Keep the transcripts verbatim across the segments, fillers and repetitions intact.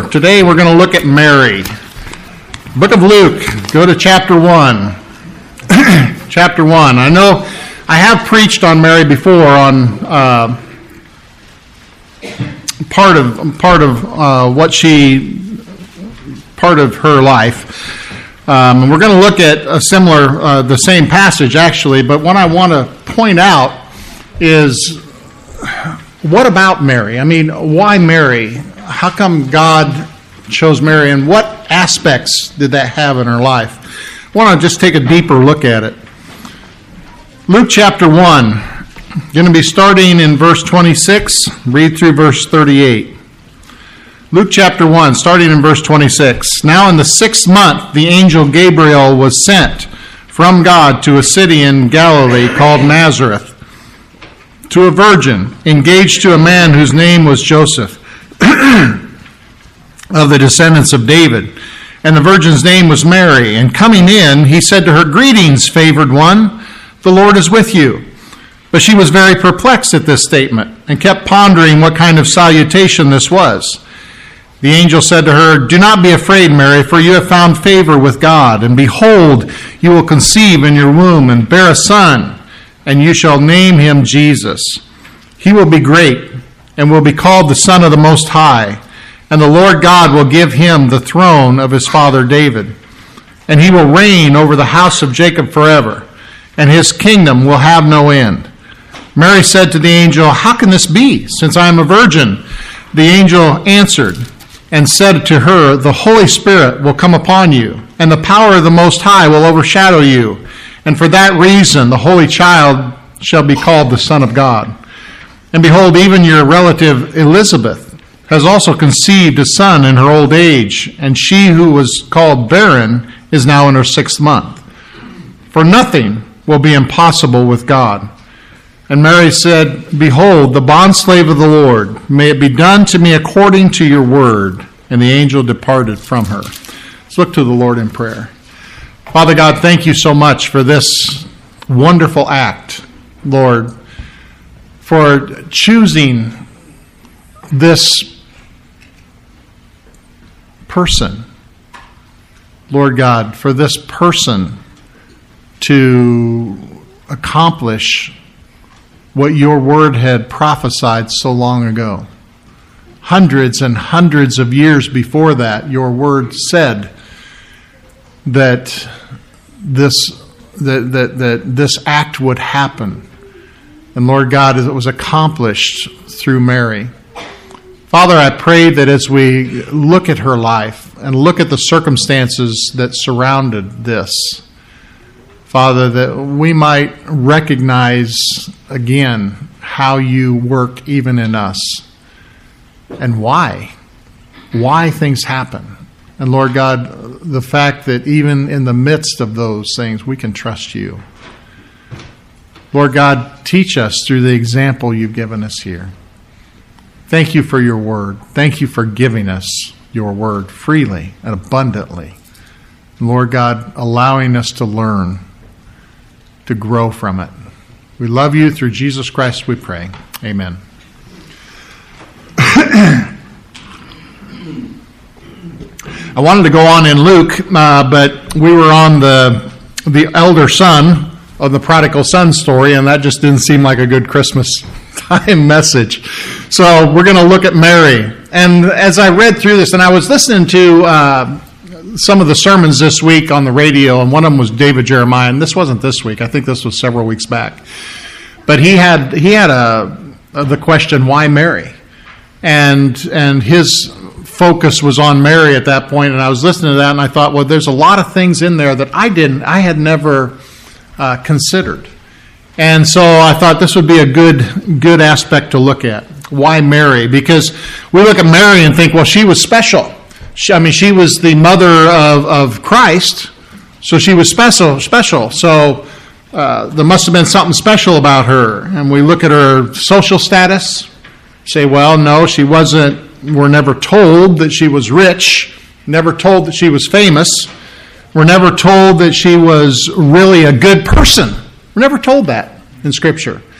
Today we're going to look at Mary. Book of Luke, go to chapter one. Chapter one. I know I have preached on Mary before on uh, part of part of uh, what she, part of her life. Um, and we're going to look at a similar, uh, the same passage actually, but what I want to point out is, what about Mary? I mean, why Mary? How come God chose Mary, and what aspects did that have in her life? I want to just take a deeper look at it. Luke chapter one, going to be starting in verse twenty-six, read through verse thirty-eight. Luke chapter one, starting in verse twenty-six. Now in the sixth month, the angel Gabriel was sent from God to a city in Galilee called Nazareth, to a virgin engaged to a man whose name was Joseph, of the descendants of David. And the virgin's name was Mary. And coming in, he said to her, "Greetings, favored one, the Lord is with you." But she was very perplexed at this statement, and kept pondering what kind of salutation this was. The angel said to her, "Do not be afraid, Mary, for you have found favor with God. And behold, you will conceive in your womb and bear a son, and you shall name him Jesus. He will be great, and will be called the Son of the Most High. And the Lord God will give him the throne of his father David. And he will reign over the house of Jacob forever, and his kingdom will have no end." Mary said to the angel, "How can this be, since I am a virgin?" The angel answered and said to her, "The Holy Spirit will come upon you, and the power of the Most High will overshadow you. And for that reason the Holy Child shall be called the Son of God. And behold, even your relative Elizabeth has also conceived a son in her old age, and she who was called barren is now in her sixth month. For nothing will be impossible with God." And Mary said, "Behold, the bondslave of the Lord, may it be done to me according to your word." And the angel departed from her. Let's look to the Lord in prayer. Father God, thank you so much for this wonderful act, Lord, for choosing this person, Lord God, for this person to accomplish what your word had prophesied so long ago. Hundreds and hundreds of years before that, your word said that this that, that, that this act would happen. And Lord God, it was accomplished through Mary. Father, I pray that as we look at her life and look at the circumstances that surrounded this, Father, that we might recognize again how you work even in us and why, why things happen. And Lord God, the fact that even in the midst of those things, we can trust you. Lord God, teach us through the example you've given us here. Thank you for your word. Thank you for giving us your word freely and abundantly. Lord God, allowing us to learn, to grow from it. We love you. Through Jesus Christ we pray. Amen. I wanted to go on in Luke, uh, but we were on the the elder son of the prodigal son story, and that just didn't seem like a good Christmas time message. So we're going to look at Mary. And as I read through this, and I was listening to uh, some of the sermons this week on the radio, and one of them was David Jeremiah, and this wasn't this week. I think this was several weeks back. But he had he had a, a the question, why Mary? And and his focus was on Mary at that point, and I was listening to that, and I thought, well, there's a lot of things in there that I didn't, I had never uh, considered. And so I thought this would be a good good aspect to look at. Why Mary? Because we look at Mary and think, well, she was special. She, I mean, she was the mother of, of Christ, so she was special. Special. So uh, there must have been something special about her. And we look at her social status, say, well, no, she wasn't. We're never told that she was rich, never told that she was famous. We're never told that she was really a good person. We're never told that in Scripture.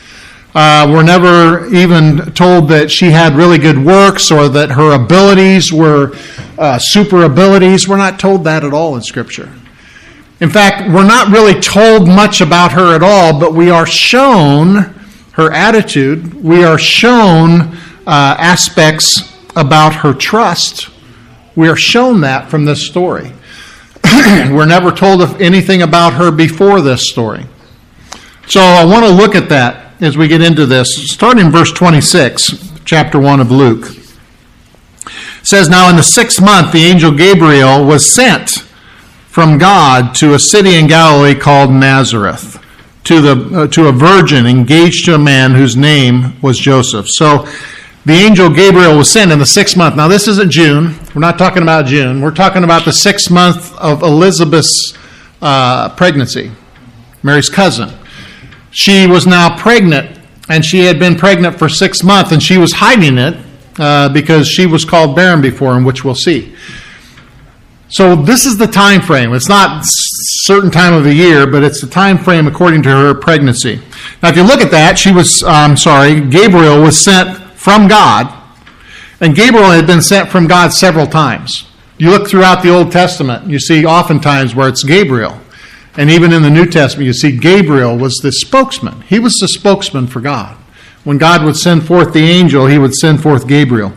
Uh, we're never even told that she had really good works or that her abilities were uh, super abilities. We're not told that at all in Scripture. In fact, we're not really told much about her at all, but we are shown her attitude. We are shown uh, aspects about her trust. We are shown that from this story. We're never told of anything about her before this story. So I want to look at that as we get into this. Starting in verse twenty-six, chapter one of Luke. It says, "Now in the sixth month, the angel Gabriel was sent from God to a city in Galilee called Nazareth, to the uh, to a virgin engaged to a man whose name was Joseph." So the angel Gabriel was sent in the sixth month. Now this isn't June. We're not talking about June. We're talking about the sixth month of Elizabeth's uh, pregnancy, Mary's cousin. She was now pregnant, and she had been pregnant for six months, and she was hiding it uh, because she was called barren before him, which we'll see. So this is the time frame. It's not a certain time of the year, but it's the time frame according to her pregnancy. Now, if you look at that, she was, I'm sorry, Gabriel was sent from God, and Gabriel had been sent from God several times. You look throughout the Old Testament, you see oftentimes where it's Gabriel. And even in the New Testament, you see Gabriel was the spokesman. He was the spokesman for God. When God would send forth the angel, he would send forth Gabriel.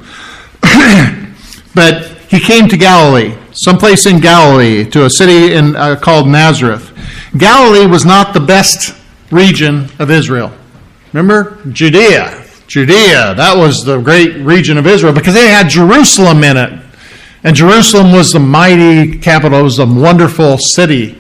But he came to Galilee, someplace in Galilee, to a city in, uh, called Nazareth. Galilee was not the best region of Israel. Remember? Judea. Judea, that was the great region of Israel because they had Jerusalem in it. And Jerusalem was the mighty capital. It was a wonderful city.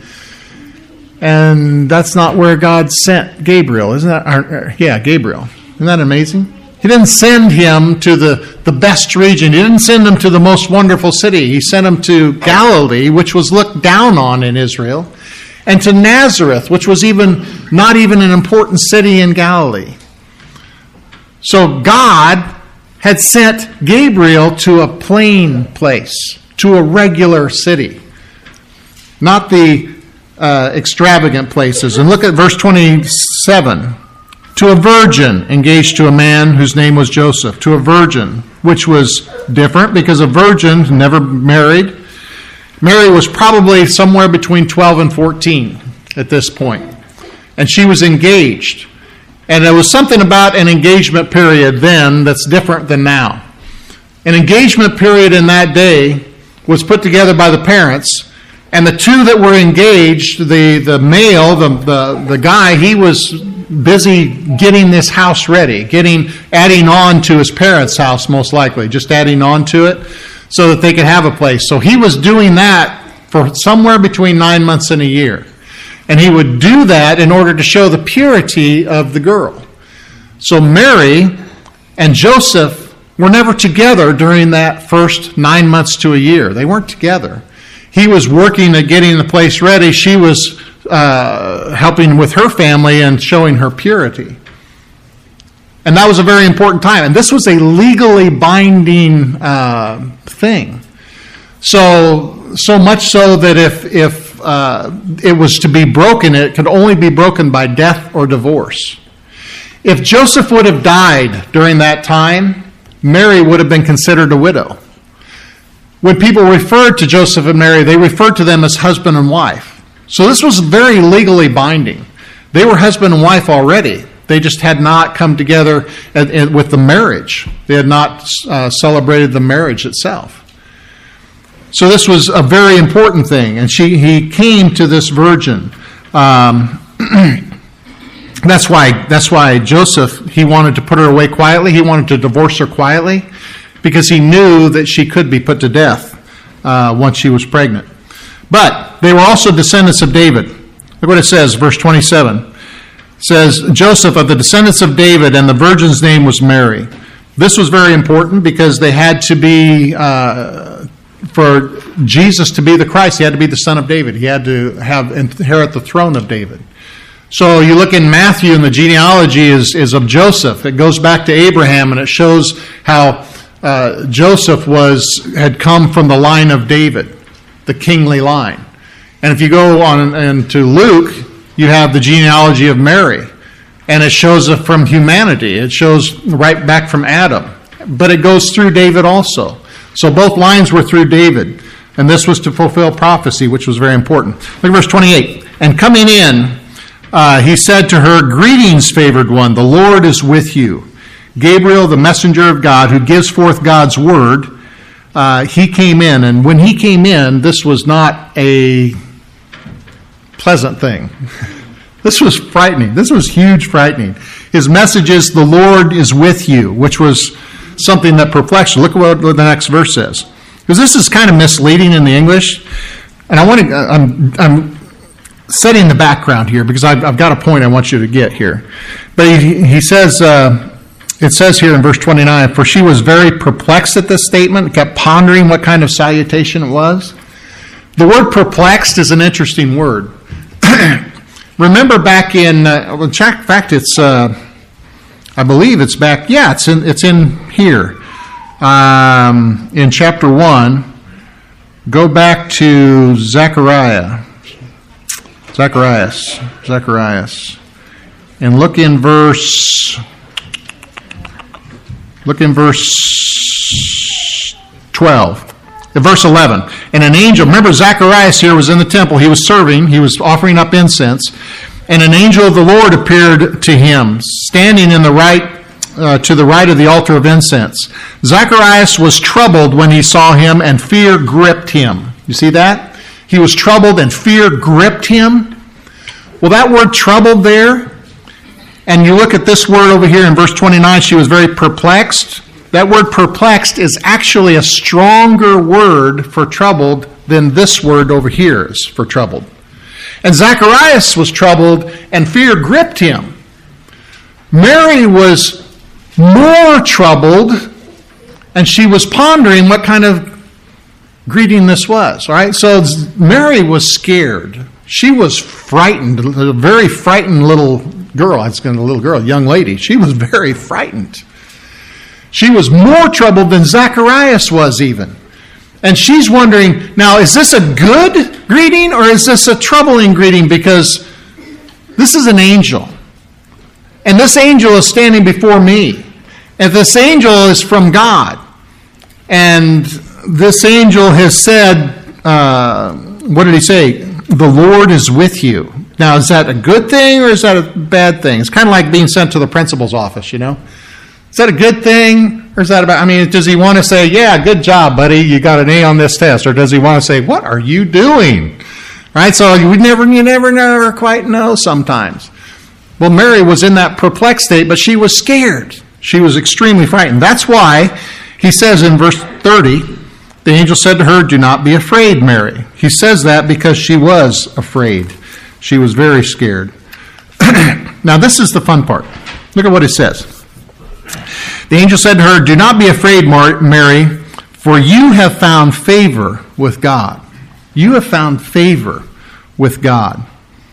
And that's not where God sent Gabriel, isn't that? Or, yeah, Gabriel. Isn't that amazing? He didn't send him to the, the best region. He didn't send him to the most wonderful city. He sent him to Galilee, which was looked down on in Israel, and to Nazareth, which was even not even an important city in Galilee. So God had sent Gabriel to a plain place, to a regular city, not the Uh, extravagant places. And look at verse twenty-seven. To a virgin engaged to a man whose name was Joseph. To a virgin, which was different because a virgin never married. Mary was probably somewhere between twelve and fourteen at this point. And she was engaged. And there was something about an engagement period then that's different than now. An engagement period in that day was put together by the parents. And the two that were engaged, the, the male, the, the, the guy, he was busy getting this house ready, getting adding on to his parents' house most likely, just adding on to it so that they could have a place. So he was doing that for somewhere between nine months and a year. And he would do that in order to show the purity of the girl. So Mary and Joseph were never together during that first nine months to a year. They weren't together. He was working at getting the place ready. She was uh, helping with her family and showing her purity. And that was a very important time. And this was a legally binding uh, thing. So, so much so that if, if uh, it was to be broken, it could only be broken by death or divorce. If Joseph would have died during that time, Mary would have been considered a widow. When people referred to Joseph and Mary, they referred to them as husband and wife. So this was very legally binding. They were husband and wife already. They just had not come together with the marriage. They had not uh, celebrated the marriage itself. So this was a very important thing. And she, he came to this virgin. Um, that's why, that's why Joseph, he wanted to put her away quietly. He wanted to divorce her quietly, because he knew that she could be put to death uh, once she was pregnant. But they were also descendants of David. Look what it says, verse twenty-seven. It says, Joseph of the descendants of David, and the virgin's name was Mary. This was very important because they had to be, uh, for Jesus to be the Christ, he had to be the son of David. He had to have inherit the throne of David. So you look in Matthew, and the genealogy is, is of Joseph. It goes back to Abraham, and it shows how Uh, Joseph was had come from the line of David, the kingly line. And if you go on into Luke, you have the genealogy of Mary. and it shows it from humanity. It shows right back from Adam. But it goes through David also. So both lines were through David. And this was to fulfill prophecy, which was very important. Look at verse twenty-eight. And coming in, uh, he said to her, "Greetings, favored one, the Lord is with you." Gabriel, the messenger of God, who gives forth God's word, uh, he came in. And when he came in, this was not a pleasant thing. This was frightening. This was huge frightening. His message is, "The Lord is with you," which was something that perplexed. Look at what the next verse says. Because this is kind of misleading in the English. And I want to, I'm, I'm setting the background here because I've, I've got a point I want you to get here. But he, he says, uh, it says here in verse twenty-nine, "For she was very perplexed at this statement," kept pondering what kind of salutation it was. The word perplexed is an interesting word. Remember back in, uh, in fact, it's, uh, I believe it's back, yeah, it's in, it's in here. Um, in chapter one, go back to Zechariah. Zacharias. Zacharias. And look in verse, look in verse twelve. Verse eleven. And an angel, remember Zacharias here was in the temple. He was serving. He was offering up incense. And an angel of the Lord appeared to him, standing in the right, uh, to the right of the altar of incense. Zacharias was troubled when he saw him, and fear gripped him. You see that? He was troubled and fear gripped him. Well, that word troubled there, and you look at this word over here in verse twenty-nine, she was very perplexed. That word perplexed is actually a stronger word for troubled than this word over here is for troubled. And Zacharias was troubled and fear gripped him. Mary was more troubled and she was pondering what kind of greeting this was. All right, so Mary was scared. She was frightened, a very frightened little girl. I was going to a little girl, young lady. She was very frightened. She was more troubled than Zacharias was even. And she's wondering, now, is this a good greeting or is this a troubling greeting? Because this is an angel. And this angel is standing before me. And this angel is from God. And this angel has said, uh, what did he say? The Lord is with you. Now, is that a good thing or is that a bad thing? It's kind of like being sent to the principal's office, you know? Is that a good thing, or is that about, I mean, does he want to say, yeah, good job, buddy, you got an A on this test, or does he want to say, what are you doing? Right, so we never, you never, never quite know sometimes. Well, Mary was in that perplexed state, but she was scared. She was extremely frightened. That's why he says in verse thirty, the angel said to her, "Do not be afraid, Mary." He says that because she was afraid. She was very scared. Now, this is the fun part. Look at what it says. The angel said to her, "Do not be afraid, Mary, for you have found favor with God." You have found favor with God.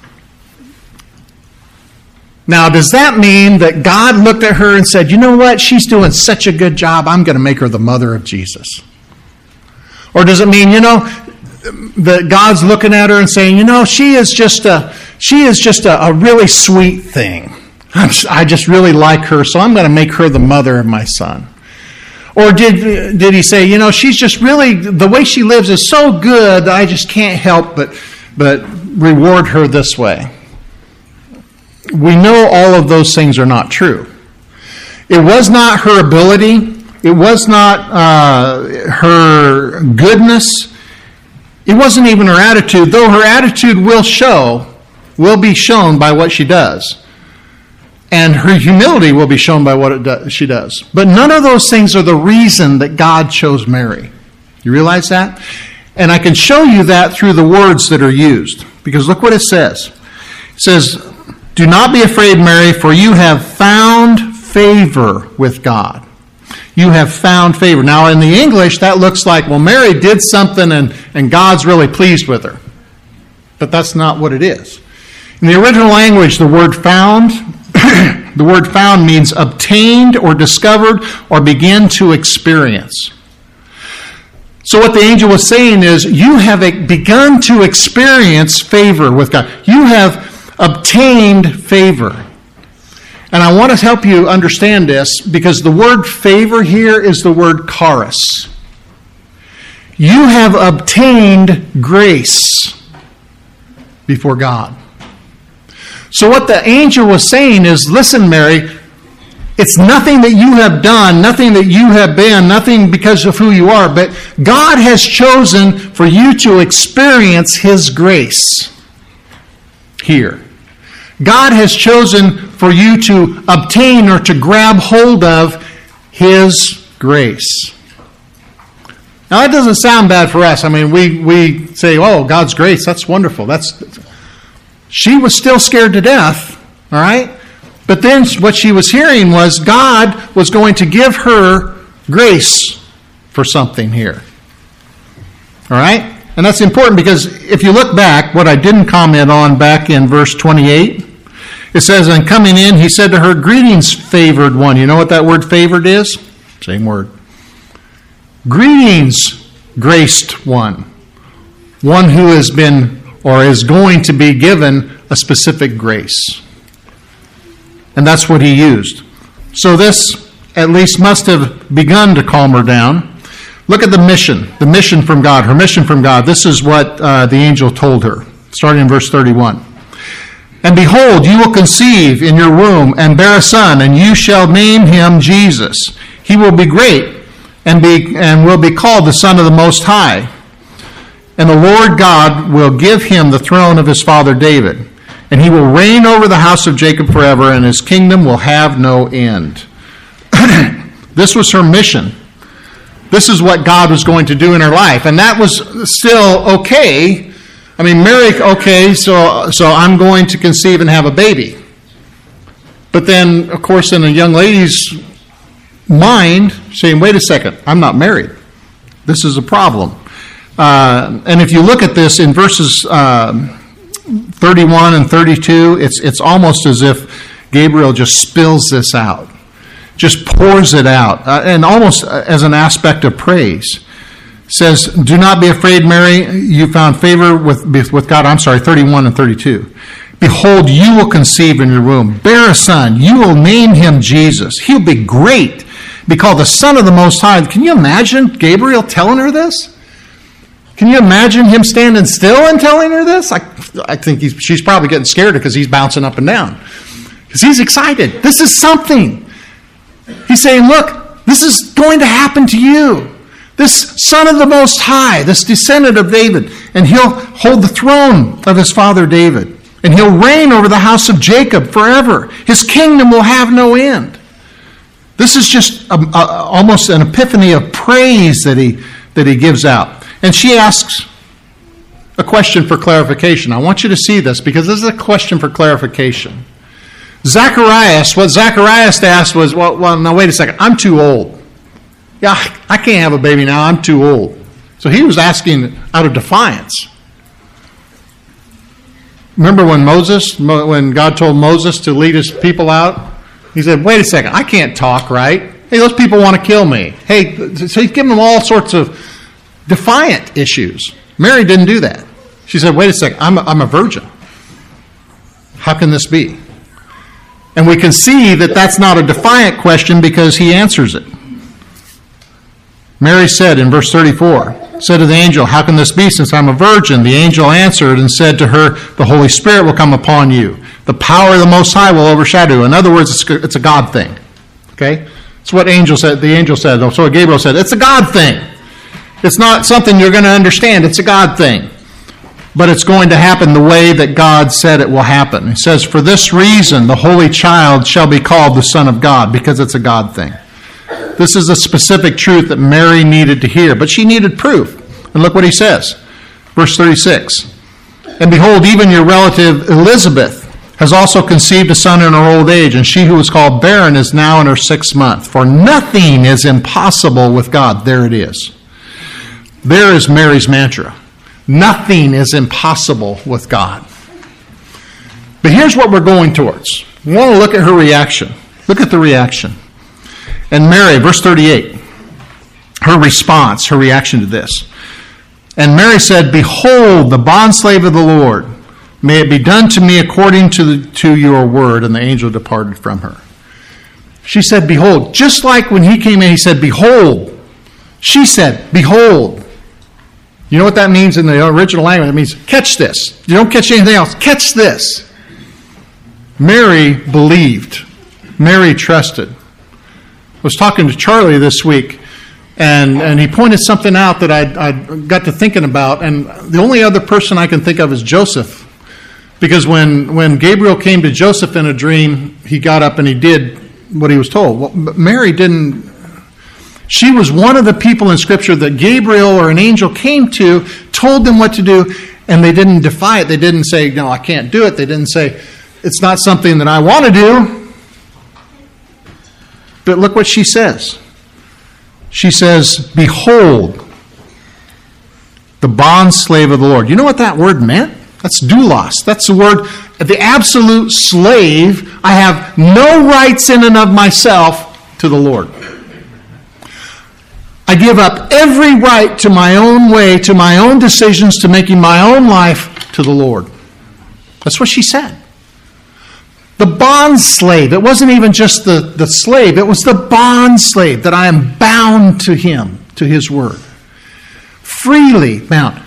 Now, does that mean that God looked at her and said, you know what, she's doing such a good job, I'm going to make her the mother of Jesus? Or does it mean, you know, that God's looking at her and saying, you know, she is just a, she is just a, a really sweet thing. I just really like her, so I'm going to make her the mother of my son. Or did did he say, you know, she's just really, the way she lives is so good that I just can't help but but reward her this way? We know all of those things are not true. It was not her ability. It was not uh, her goodness. It wasn't even her attitude, though her attitude will show, will be shown by what she does. And her humility will be shown by what it do, she does. But none of those things are the reason that God chose Mary. You realize that? And I can show you that through the words that are used. Because look what it says. It says, "Do not be afraid, Mary, for you have found favor with God." You have found favor. Now, in the English, that looks like, well, Mary did something and, and God's really pleased with her. But that's not what it is. In the original language, the word found... the word found means obtained or discovered or begin to experience. So what the angel was saying is, you have begun to experience favor with God. You have obtained favor. And I want to help you understand this because the word favor here is the word charis. You have obtained grace before God. So what the angel was saying is, listen, Mary, it's nothing that you have done, nothing that you have been, nothing because of who you are, but God has chosen for you to experience His grace here. God has chosen for you to obtain or to grab hold of His grace. Now, that doesn't sound bad for us. I mean, we, we say, oh, God's grace, that's wonderful. That's She was still scared to death, all right? But then what she was hearing was God was going to give her grace for something here. All right? And that's important because if you look back, what I didn't comment on back in verse twenty-eight, it says, and coming in, he said to her, greetings, favored one. You know what that word favored is? Same word. Greetings, graced one. One who has been or is going to be given a specific grace. And that's what he used. So this at least must have begun to calm her down. Look at the mission, the mission from God, her mission from God. This is what uh, the angel told her, starting in verse thirty-one. And behold, you will conceive in your womb and bear a son, and you shall name him Jesus. He will be great and be and will be called the Son of the Most High. And the Lord God will give him the throne of his father David, and he will reign over the house of Jacob forever, and his kingdom will have no end. This was her mission. This is what God was going to do in her life. And that was still okay. I mean, Mary, okay, so, so I'm going to conceive and have a baby. But then, of course, in a young lady's mind, saying, wait a second, I'm not married. This is a problem. Uh, and if you look at this in verses uh, thirty-one and thirty-two, it's it's almost as if Gabriel just spills this out, just pours it out, uh, and almost as an aspect of praise. Says, do not be afraid, Mary, you found favor with, with God. I'm sorry, thirty-one and thirty-two. Behold, you will conceive in your womb, bear a son, you will name him Jesus. He'll be great, be called the Son of the Most High. Can you imagine Gabriel telling her this? Can you imagine him standing still and telling her this? I, I think he's, she's probably getting scared because he's bouncing up and down. Because he's excited. This is something. He's saying, look, this is going to happen to you. This Son of the Most High, this descendant of David, and he'll hold the throne of his father David. And he'll reign over the house of Jacob forever. His kingdom will have no end. This is just a, a, almost an epiphany of praise that he, that he gives out. And she asks a question for clarification. I want you to see this because this is a question for clarification. Zacharias, what Zacharias asked was, well, well, now wait a second, I'm too old. Yeah, I can't have a baby now, I'm too old. So he was asking out of defiance. Remember when Moses, when God told Moses to lead his people out? He said, wait a second, I can't talk, right? Hey, those people want to kill me. Hey, so he's giving them all sorts of defiant issues. Mary didn't do that. She said, wait a second, I'm a, I'm a virgin. How can this be? And we can see that that's not a defiant question because he answers it. Mary said in verse thirty-four, said to the angel, how can this be since I'm a virgin? The angel answered and said to her, the Holy Spirit will come upon you. The power of the Most High will overshadow you. In other words, it's, it's a God thing. Okay? That's what angel said. The angel said, so what Gabriel said, it's a God thing. It's not something you're going to understand. It's a God thing. But it's going to happen the way that God said it will happen. He says, for this reason, the Holy Child shall be called the Son of God, because it's a God thing. This is a specific truth that Mary needed to hear, but she needed proof. And look what he says. Verse thirty-six. And behold, even your relative Elizabeth has also conceived a son in her old age, and she who was called barren is now in her sixth month. For nothing is impossible with God. There it is. There is Mary's mantra. Nothing is impossible with God. But here's what we're going towards. We want to look at her reaction. Look at the reaction. And Mary, verse thirty-eight, her response, her reaction to this. And Mary said, behold, the bondslave of the Lord, May it be done to me according to, the, to your word. And the angel departed from her. She said, behold. Just like when he came in, he said, behold. She said, behold. You know what that means in the original language? It means, catch this. You don't catch anything else. Catch this. Mary believed. Mary trusted. I was talking to Charlie this week, and, and he pointed something out that I, I got to thinking about, and the only other person I can think of is Joseph. Because when, when Gabriel came to Joseph in a dream, he got up and he did what he was told. Well, but Mary didn't. She was one of the people in Scripture that Gabriel or an angel came to, told them what to do, and they didn't defy it. They didn't say, no, I can't do it. They didn't say, it's not something that I want to do. But look what she says. She says, behold, the bondslave of the Lord. You know what that word meant? That's doulos. That's the word, the absolute slave. I have no rights in and of myself to the Lord. I give up every right to my own way, to my own decisions, to making my own life to the Lord. That's what she said. The bond slave. It wasn't even just the, the slave. It was the bond slave, that I am bound to him, to his word. Freely bound.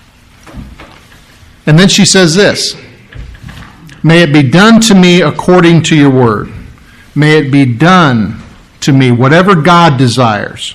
And then she says this, may it be done to me according to your word. May it be done to me, whatever God desires.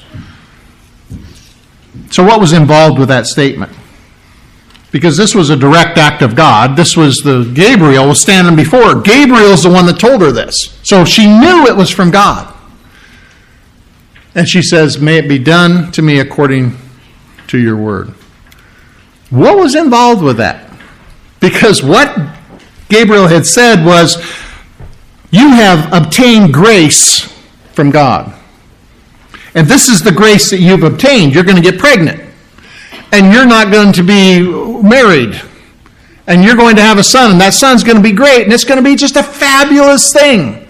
So what was involved with that statement? Because this was a direct act of God. This was the, Gabriel was standing before her. Gabriel's the one that told her this. So she knew it was from God. And she says, may it be done to me according to your word. What was involved with that? Because what Gabriel had said was, you have obtained grace from God. And this is the grace that you've obtained. You're going to get pregnant. And you're not going to be married. And you're going to have a son. And that son's going to be great. And it's going to be just a fabulous thing.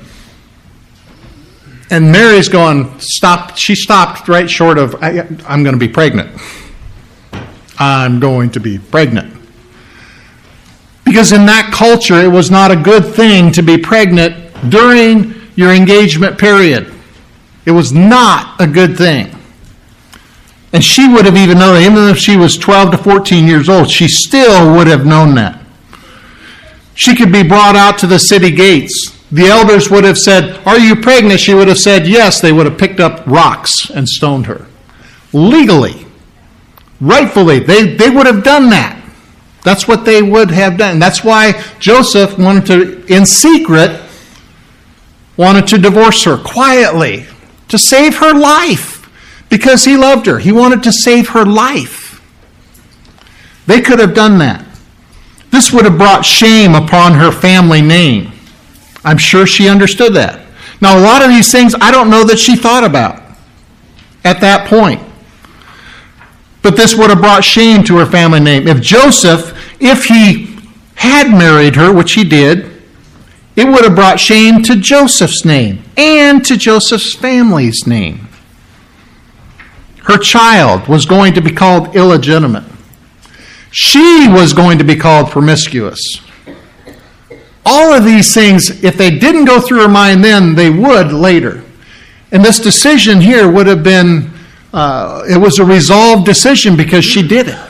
And Mary's going, stop. She stopped right short of, I, I'm going to be pregnant. I'm going to be pregnant. Because in that culture, it was not a good thing to be pregnant during your engagement period. It was not a good thing. And she would have even known that. Even if she was twelve to fourteen years old, she still would have known that. She could be brought out to the city gates. The elders would have said, are you pregnant? She would have said yes. They would have picked up rocks and stoned her. Legally, rightfully, they, they would have done that. That's what they would have done. That's why Joseph wanted to, in secret, wanted to divorce her quietly to save her life because he loved her. He wanted to save her life. They could have done that. This would have brought shame upon her family name. I'm sure she understood that. Now, a lot of these things I don't know that she thought about at that point. But this would have brought shame to her family name. If Joseph, if he had married her, which he did, it would have brought shame to Joseph's name and to Joseph's family's name. Her child was going to be called illegitimate. She was going to be called promiscuous. All of these things, if they didn't go through her mind then, they would later. And this decision here would have been Uh, it was a resolved decision because she did it.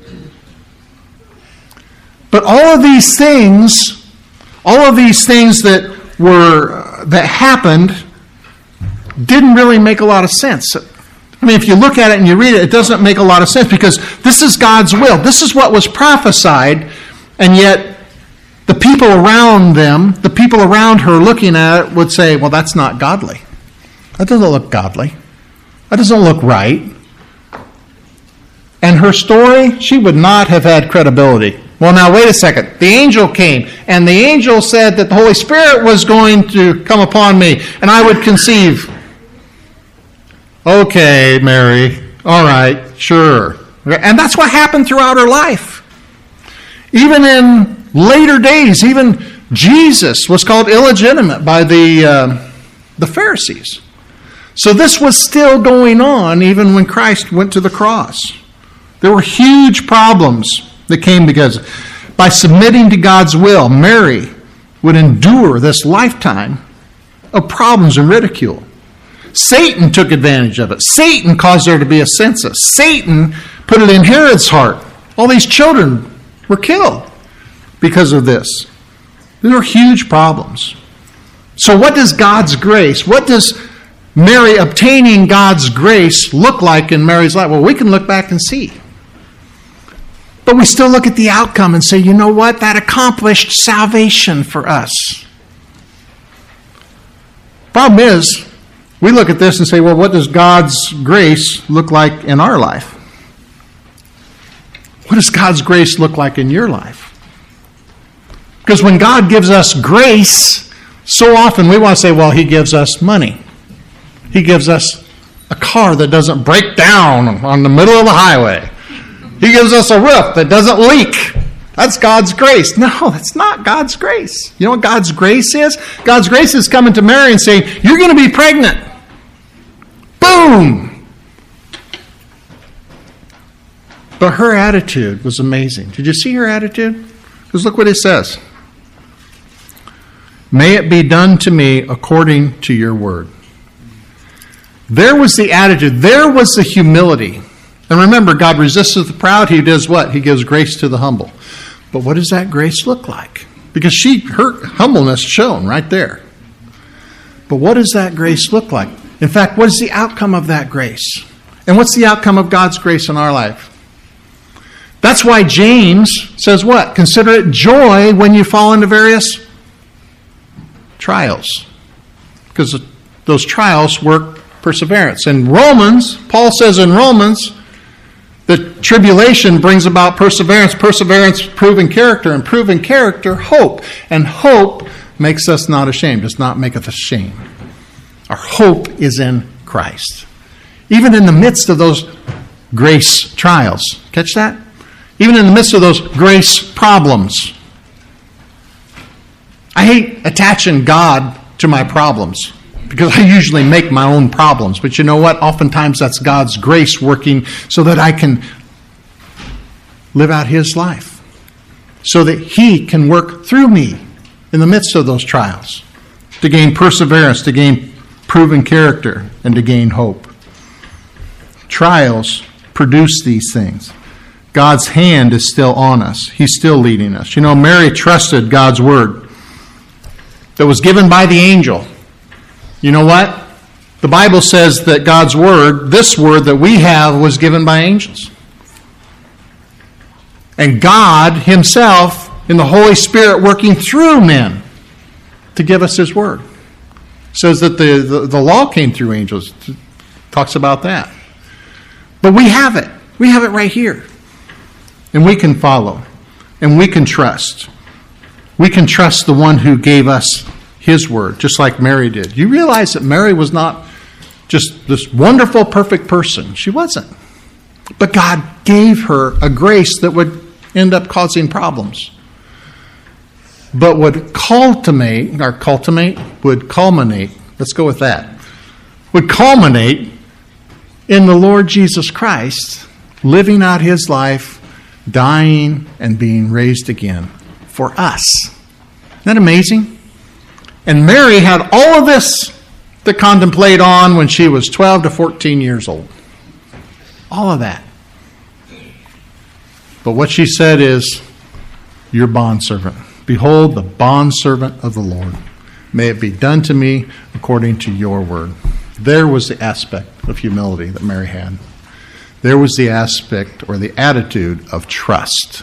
But all of these things, all of these things that were uh, that happened didn't really make a lot of sense. I mean, if you look at it and you read it, it doesn't make a lot of sense because this is God's will. This is what was prophesied, and yet the people around them, the people around her looking at it would say, well, that's not godly. That doesn't look godly. That doesn't look right. And her story, she would not have had credibility. Well, now, wait a second. The angel came, and the angel said that the Holy Spirit was going to come upon me, and I would conceive. Okay, Mary. All right, sure. And that's what happened throughout her life. Even in later days, even Jesus was called illegitimate by the, uh, the Pharisees. So this was still going on even when Christ went to the cross. There were huge problems that came because. by submitting to God's will, Mary would endure this lifetime of problems and ridicule. Satan took advantage of it. Satan caused there to be a census. Satan put it in Herod's heart. All these children were killed because of this. These are huge problems. So what does God's grace, what does Mary obtaining God's grace look like in Mary's life? Well, we can look back and see. But we still look at the outcome and say, you know what? That accomplished salvation for us. Problem is, we look at this and say, well, what does God's grace look like in our life? What does God's grace look like in your life? Because when God gives us grace, so often we want to say, well, he gives us money. He gives us a car that doesn't break down on the middle of the highway. He gives us a roof that doesn't leak. That's God's grace. No, that's not God's grace. You know what God's grace is? God's grace is coming to Mary and saying, you're going to be pregnant. Boom! But her attitude was amazing. Did you see her attitude? Because look what it says. May it be done to me according to your word. There was the attitude. There was the humility. And remember, God resists the proud. He does what? He gives grace to the humble. But what does that grace look like? Because she, her humbleness shown right there. But what does that grace look like? In fact, what is the outcome of that grace? And what's the outcome of God's grace in our life? That's why James says what? Consider it joy when you fall into various trials. Because those trials work perseverance. In Romans, Paul says in Romans, that tribulation brings about perseverance, perseverance, proven character, and proven character, hope. And hope makes us not ashamed, does not maketh us ashamed. Our hope is in Christ. Even in the midst of those grace trials. Catch that? Even in the midst of those grace problems. I hate attaching God to my problems because I usually make my own problems. But you know what? Oftentimes that's God's grace working so that I can live out His life. So that He can work through me in the midst of those trials. To gain perseverance, to gain proven character, and to gain hope. Trials produce these things. God's hand is still on us. He's still leading us. You know, Mary trusted God's word that was given by the angel. You know what? The Bible says that God's word, this word that we have, was given by angels. And God Himself, in the Holy Spirit, working through men to give us His word. It says that the, the, the law came through angels. It talks about that. But we have it. We have it right here. And we can follow. And we can trust. We can trust the one who gave us His word, just like Mary did. You realize that Mary was not just this wonderful, perfect person. She wasn't. But God gave her a grace that would end up causing problems. But would culminate, or culminate, would culminate, let's go with that, would culminate in the Lord Jesus Christ living out His life, dying and being raised again for us. Isn't that amazing? And Mary had all of this to contemplate on when she was twelve to fourteen years old. All of that. But what she said is, your bondservant. Behold, the bondservant of the Lord. May it be done to me according to your word. There was the aspect of humility that Mary had. There was the aspect or the attitude of trust.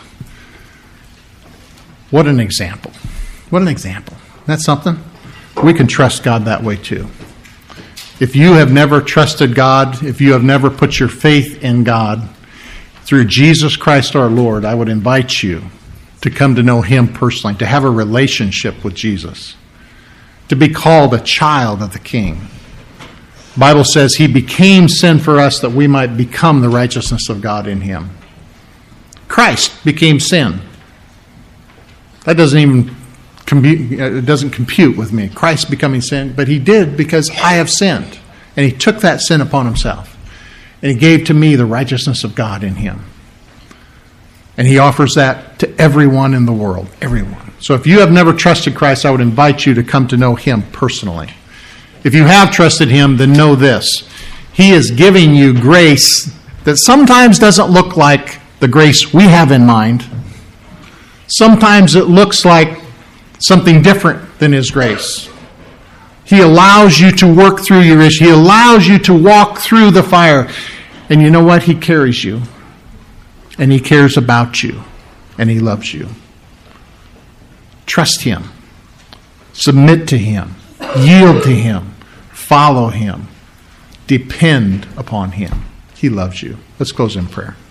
What an example. What an example. That's something? We can trust God that way too. If you have never trusted God, if you have never put your faith in God, through Jesus Christ our Lord, I would invite you to come to know Him personally, to have a relationship with Jesus, to be called a child of the King. The Bible says He became sin for us that we might become the righteousness of God in Him. Christ became sin. That doesn't even compute, it doesn't compute with me. Christ becoming sin, but He did because I have sinned. And He took that sin upon Himself. And He gave to me the righteousness of God in Him. And he offers that to everyone in the world, everyone. So if you have never trusted Christ, I would invite you to come to know him personally. If you have trusted him, then know this. He is giving you grace that sometimes doesn't look like the grace we have in mind. Sometimes it looks like something different than his grace. He allows you to work through your issue. He allows you to walk through the fire. And you know what? He carries you. And he cares about you. And he loves you. Trust him. Submit to him. Yield to him. Follow him. Depend upon him. He loves you. Let's close in prayer.